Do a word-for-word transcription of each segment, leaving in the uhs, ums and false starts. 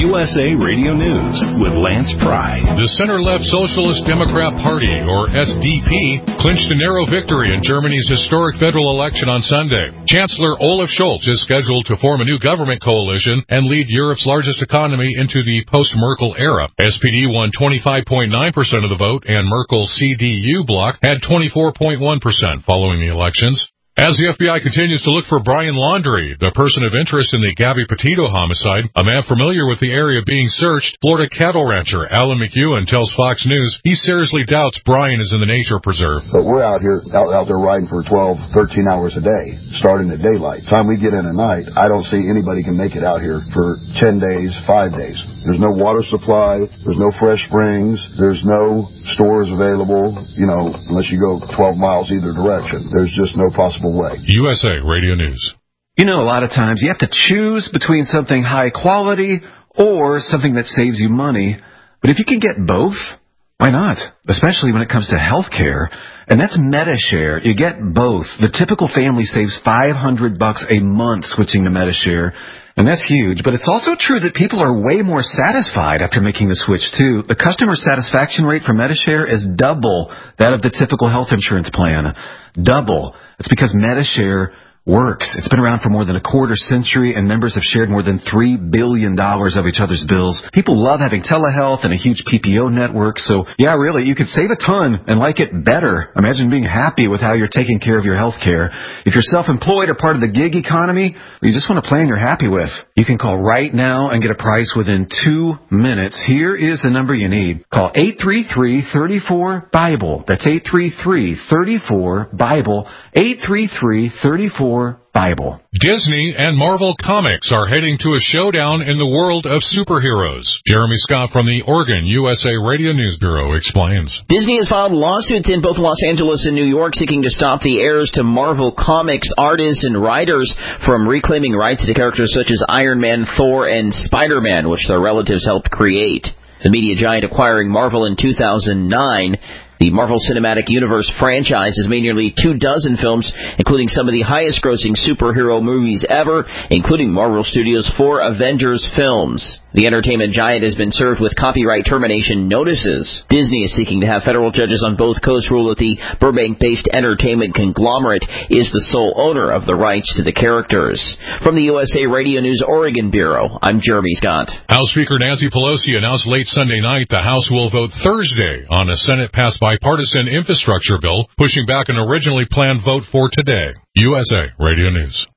U S A Radio News with Lance Pry. The center-left Socialist Democrat Party, or S D P, clinched a narrow victory in Germany's historic federal election on Sunday. Chancellor Olaf Scholz is scheduled to form a new government coalition and lead Europe's largest economy into the post-Merkel era. S P D won twenty-five point nine percent of the vote, and Merkel's C D U bloc had twenty-four point one percent following the elections. As the F B I continues to look for Brian Laundrie, the person of interest in the Gabby Petito homicide, a man familiar with the area being searched, Florida cattle rancher Alan McEwen tells Fox News he seriously doubts Brian is in the nature preserve. But we're out here, out, out there riding for twelve, thirteen hours a day, starting at daylight. Time we get in at night, I don't see anybody can make it out here for ten days, five days. There's no water supply, there's no fresh springs, there's no stores available, you know, unless you go twelve miles either direction. There's just no possible way. U S A Radio News. You know, a lot of times you have to choose between something high quality or something that saves you money. But if you can get both, why not? Especially when it comes to health care. And that's MediShare. You get both. The typical family saves five hundred bucks a month switching to MediShare. And that's huge, but it's also true that people are way more satisfied after making the switch, too. The customer satisfaction rate for MediShare is double that of the typical health insurance plan. Double. It's because MediShare works. It's been around for more than a quarter century, and members have shared more than three billion dollars of each other's bills. People love having telehealth and a huge P P O network, so yeah, really, you could save a ton and like it better. Imagine being happy with how you're taking care of your health care. If you're self-employed or part of the gig economy, or you just want a plan you're happy with, you can call right now and get a price within two minutes. Here is the number you need. Call eight three three, three four, BIBLE. That's eight three three, three four, BIBLE. eight three three, three four, Bible. Disney and Marvel Comics are heading to a showdown in the world of superheroes. Jeremy Scott from the Oregon U S A Radio News Bureau explains. Disney has filed lawsuits in both Los Angeles and New York seeking to stop the heirs to Marvel Comics artists and writers from reclaiming rights to characters such as Iron Man, Thor, and Spider-Man, which their relatives helped create. The media giant acquiring Marvel in two thousand nine, the Marvel Cinematic Universe franchise has made nearly two dozen films, including some of the highest-grossing superhero movies ever, including Marvel Studios' four Avengers films. The entertainment giant has been served with copyright termination notices. Disney is seeking to have federal judges on both coasts rule that the Burbank-based entertainment conglomerate is the sole owner of the rights to the characters. From the U S A Radio News Oregon Bureau, I'm Jeremy Scott. House Speaker Nancy Pelosi announced late Sunday night the House will vote Thursday on a Senate-passed bipartisan infrastructure bill, pushing back an originally planned vote for today. U S A Radio News.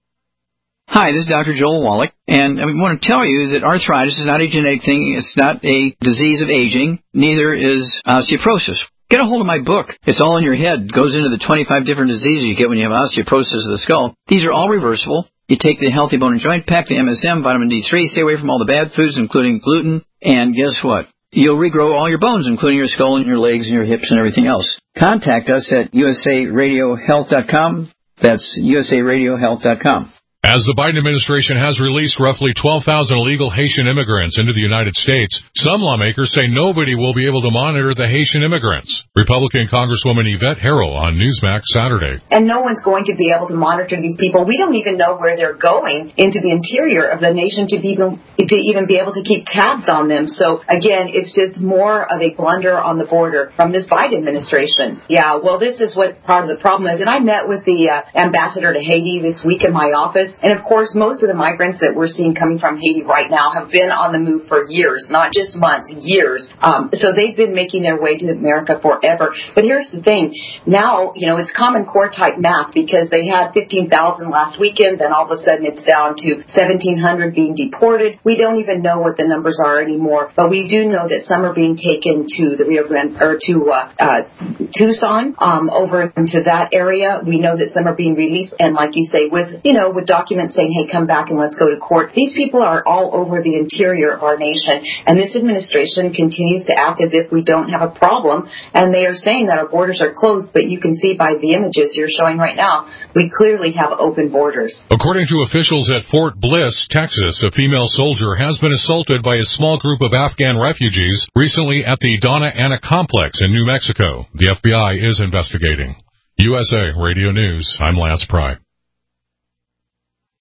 Hi, this is Doctor Joel Wallach, and I want to tell you that arthritis is not a genetic thing. It's not a disease of aging. Neither is osteoporosis. Get a hold of my book. It's all in your head. It goes into the twenty-five different diseases you get when you have osteoporosis of the skull. These are all reversible. You take the Healthy Bone and Joint Pack, the M S M, vitamin D three, stay away from all the bad foods, including gluten, and guess what? You'll regrow all your bones, including your skull and your legs and your hips and everything else. Contact us at U S A radio health dot com. That's U S A radio health dot com. As the Biden administration has released roughly twelve thousand illegal Haitian immigrants into the United States, some lawmakers say nobody will be able to monitor the Haitian immigrants. Republican Congresswoman Yvette Harrell on Newsmax Saturday. And no one's going to be able to monitor these people. We don't even know where they're going into the interior of the nation to be even, to even be able to keep tabs on them. So, again, it's just more of a blunder on the border from this Biden administration. Yeah, well, this is what part of the problem is. And I met with the uh, ambassador to Haiti this week in my office. And, of course, most of the migrants that we're seeing coming from Haiti right now have been on the move for years, not just months, years. Um, so they've been making their way to America forever. But here's the thing. Now, you know, it's Common Core type math because they had fifteen thousand last weekend. Then all of a sudden it's down to seventeen hundred being deported. We don't even know what the numbers are anymore. But we do know that some are being taken to the Rio Grande or to uh, uh, Tucson, um, over into that area. We know that some are being released. And like you say, with, you know, with documents saying, hey, come back and let's go to court. These people are all over the interior of our nation, and this administration continues to act as if we don't have a problem, and they are saying that our borders are closed, but you can see by the images you're showing right now, we clearly have open borders. According to officials at Fort Bliss, Texas, a female soldier has been assaulted by a small group of Afghan refugees recently at the Donna Ana complex in New Mexico. The F B I is investigating. U S A Radio News, I'm Lance Pry.